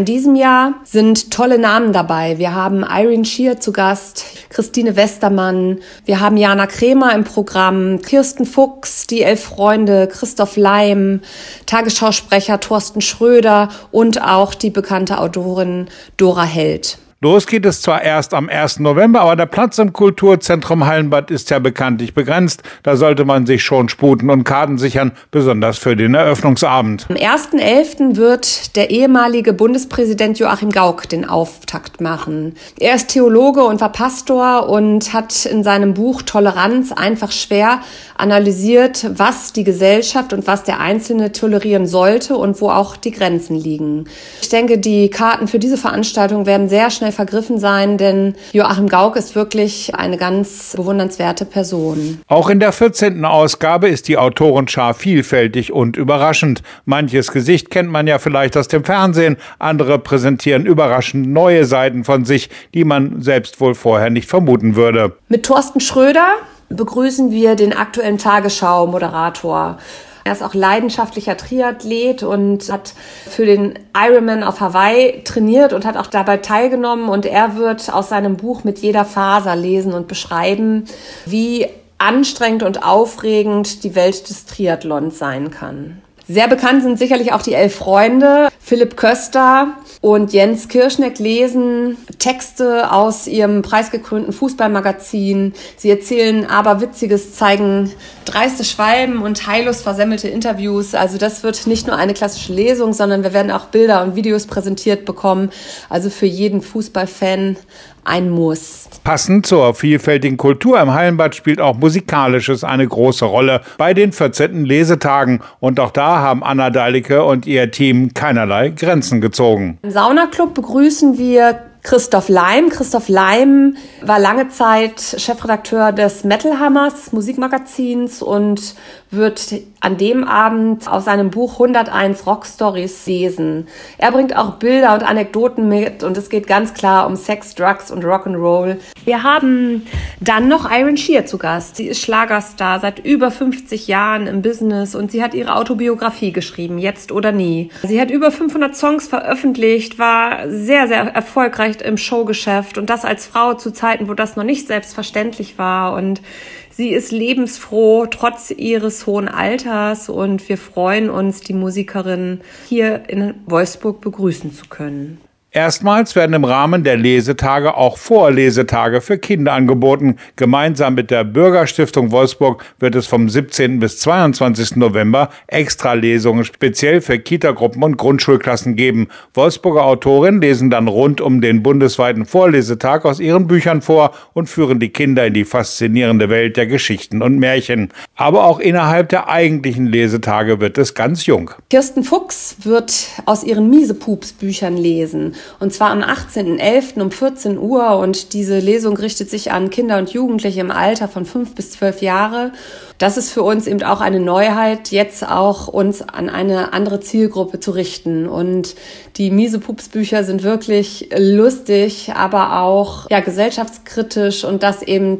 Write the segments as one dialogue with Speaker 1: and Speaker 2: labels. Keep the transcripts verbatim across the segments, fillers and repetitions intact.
Speaker 1: In diesem Jahr sind tolle Namen dabei. Wir haben Irene Schier zu Gast, Christine Westermann, wir haben Jana Kremer im Programm, Kirsten Fuchs, die Elf Freunde, Christoph Leim, Tagesschausprecher Thorsten Schröder und auch die bekannte Autorin Dora Held.
Speaker 2: Los geht es zwar erst am ersten November, aber der Platz im Kulturzentrum Hallenbad ist ja bekanntlich begrenzt. Da sollte man sich schon sputen und Karten sichern, besonders für den Eröffnungsabend.
Speaker 1: Am ersten elften wird der ehemalige Bundespräsident Joachim Gauck den Auftakt machen. Er ist Theologe und war Pastor und hat in seinem Buch Toleranz einfach schwer analysiert, was die Gesellschaft und was der Einzelne tolerieren sollte und wo auch die Grenzen liegen. Ich denke, die Karten für diese Veranstaltung werden sehr schnell vergriffen sein, denn Joachim Gauck ist wirklich eine ganz bewundernswerte Person.
Speaker 2: Auch in der vierzehnten Ausgabe ist die Autorenschar vielfältig und überraschend. Manches Gesicht kennt man ja vielleicht aus dem Fernsehen, andere präsentieren überraschend neue Seiten von sich, die man selbst wohl vorher nicht vermuten würde.
Speaker 1: Mit Thorsten Schröder begrüßen wir den aktuellen Tagesschau-Moderator. Er ist auch leidenschaftlicher Triathlet und hat für den Ironman auf Hawaii trainiert und hat auch dabei teilgenommen. Und er wird aus seinem Buch mit jeder Faser lesen und beschreiben, wie anstrengend und aufregend die Welt des Triathlons sein kann. Sehr bekannt sind sicherlich auch die Elf Freunde. Philipp Köster und Jens Kirschneck lesen Texte aus ihrem preisgekrönten Fußballmagazin. Sie erzählen Aberwitziges, zeigen dreiste Schwalben und heillos versemmelte Interviews. Also das wird nicht nur eine klassische Lesung, sondern wir werden auch Bilder und Videos präsentiert bekommen. Also für jeden Fußballfan ein Muss.
Speaker 2: Passend zur vielfältigen Kultur im Hallenbad spielt auch Musikalisches eine große Rolle bei den vierzehnten Lesetagen. Und auch da haben Anna Deilicke und ihr Team keinerlei Grenzen gezogen.
Speaker 1: Im Saunaclub begrüßen wir Christoph Leim. Christoph Leim war lange Zeit Chefredakteur des Metal Hammers, des Musikmagazins, und wird an dem Abend aus seinem Buch hunderteins Rockstories lesen. Er bringt auch Bilder und Anekdoten mit und es geht ganz klar um Sex, Drugs und Rock'n'Roll. Wir haben dann noch Irene Schier zu Gast. Sie ist Schlagerstar, seit über fünfzig Jahren im Business und sie hat ihre Autobiografie geschrieben, Jetzt oder Nie. Sie hat über fünfhundert Songs veröffentlicht, war sehr, sehr erfolgreich im Showgeschäft und das als Frau zu Zeiten, wo das noch nicht selbstverständlich war, und sie ist lebensfroh trotz ihres hohen Alters und wir freuen uns, die Musikerin hier in Wolfsburg begrüßen zu können.
Speaker 2: Erstmals werden im Rahmen der Lesetage auch Vorlesetage für Kinder angeboten. Gemeinsam mit der Bürgerstiftung Wolfsburg wird es vom siebzehnten bis zweiundzwanzigsten November Extralesungen speziell für Kitagruppen und Grundschulklassen geben. Wolfsburger Autorinnen lesen dann rund um den bundesweiten Vorlesetag aus ihren Büchern vor und führen die Kinder in die faszinierende Welt der Geschichten und Märchen. Aber auch innerhalb der eigentlichen Lesetage wird es ganz jung.
Speaker 1: Kirsten Fuchs wird aus ihren Miesepups-Büchern lesen. Und zwar am achtzehnten elften um vierzehn Uhr. Und diese Lesung richtet sich an Kinder und Jugendliche im Alter von fünf bis zwölf Jahre. Das ist für uns eben auch eine Neuheit, jetzt auch uns an eine andere Zielgruppe zu richten. Und die Miesepups-Bücher sind wirklich lustig, aber auch ja, gesellschaftskritisch und das eben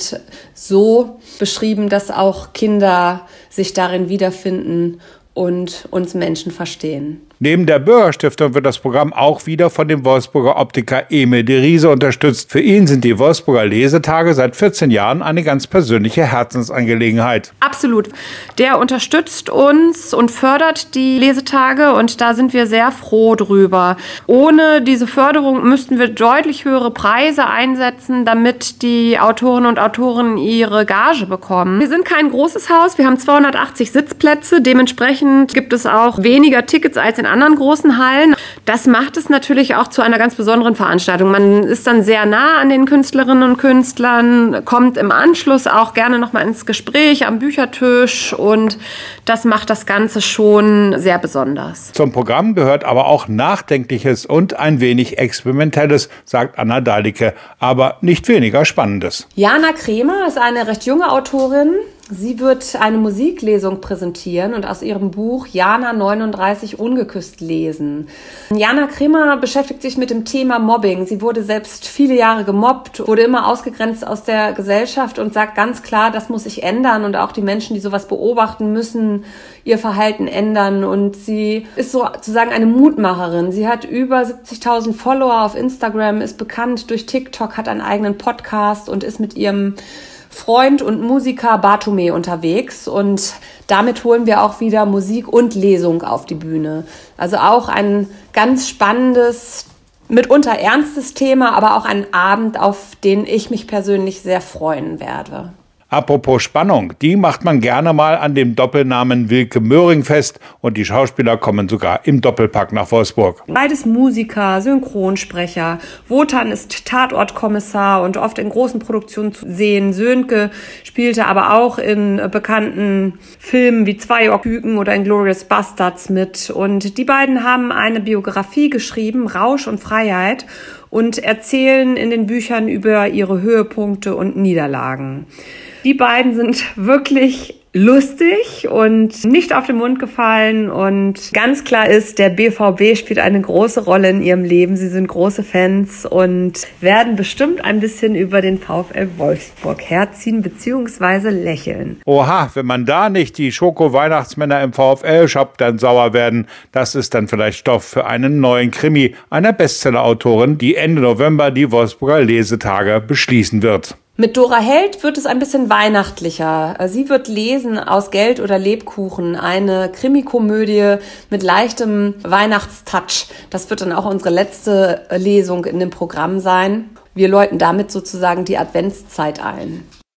Speaker 1: so beschrieben, dass auch Kinder sich darin wiederfinden und uns Menschen verstehen.
Speaker 2: Neben der Bürgerstiftung wird das Programm auch wieder von dem Wolfsburger Optiker Emil de Riese unterstützt. Für ihn sind die Wolfsburger Lesetage seit vierzehn Jahren eine ganz persönliche Herzensangelegenheit.
Speaker 1: Absolut. Der unterstützt uns und fördert die Lesetage und da sind wir sehr froh drüber. Ohne diese Förderung müssten wir deutlich höhere Preise einsetzen, damit die Autorinnen und Autoren ihre Gage bekommen. Wir sind kein großes Haus, wir haben zweihundertachtzig Sitzplätze, dementsprechend gibt es auch weniger Tickets als in anderen großen Hallen. Das macht es natürlich auch zu einer ganz besonderen Veranstaltung. Man ist dann sehr nah an den Künstlerinnen und Künstlern, kommt im Anschluss auch gerne noch mal ins Gespräch am Büchertisch und das macht das Ganze schon sehr besonders.
Speaker 2: Zum Programm gehört aber auch Nachdenkliches und ein wenig Experimentelles, sagt Anna Deilicke, aber nicht weniger Spannendes.
Speaker 1: Jana Kremer ist eine recht junge Autorin. Sie wird eine Musiklesung präsentieren und aus ihrem Buch Jana neununddreißig ungeküsst lesen. Jana Kremer beschäftigt sich mit dem Thema Mobbing. Sie wurde selbst viele Jahre gemobbt, wurde immer ausgegrenzt aus der Gesellschaft und sagt ganz klar, das muss sich ändern und auch die Menschen, die sowas beobachten, müssen ihr Verhalten ändern. Und sie ist sozusagen eine Mutmacherin. Sie hat über siebzigtausend Follower auf Instagram, ist bekannt durch TikTok, hat einen eigenen Podcast und ist mit ihrem Freund und Musiker Bartome unterwegs und damit holen wir auch wieder Musik und Lesung auf die Bühne. Also auch ein ganz spannendes, mitunter ernstes Thema, aber auch ein Abend, auf den ich mich persönlich sehr freuen werde.
Speaker 2: Apropos Spannung, die macht man gerne mal an dem Doppelnamen Wilke Möhring fest und die Schauspieler kommen sogar im Doppelpack nach Wolfsburg.
Speaker 1: Beides Musiker, Synchronsprecher. Wotan ist Tatortkommissar und oft in großen Produktionen zu sehen. Sönke spielte aber auch in bekannten Filmen wie Zwei Küken oder Inglourious Basterds mit. Und die beiden haben eine Biografie geschrieben, Rausch und Freiheit, und erzählen in den Büchern über ihre Höhepunkte und Niederlagen. Die beiden sind wirklich lustig und nicht auf den Mund gefallen und ganz klar ist, der B V B spielt eine große Rolle in ihrem Leben. Sie sind große Fans und werden bestimmt ein bisschen über den VfL Wolfsburg herziehen bzw. lächeln.
Speaker 2: Oha, wenn man da nicht die Schoko-Weihnachtsmänner im VfL-Shop dann sauer werden, das ist dann vielleicht Stoff für einen neuen Krimi einer Bestseller-Autorin, die Ende November die Wolfsburger Lesetage beschließen wird.
Speaker 1: Mit Dora Held wird es ein bisschen weihnachtlicher. Sie wird lesen aus Geld oder Lebkuchen, eine Krimikomödie mit leichtem Weihnachtstouch. Das wird dann auch unsere letzte Lesung in dem Programm sein. Wir läuten damit sozusagen die Adventszeit ein.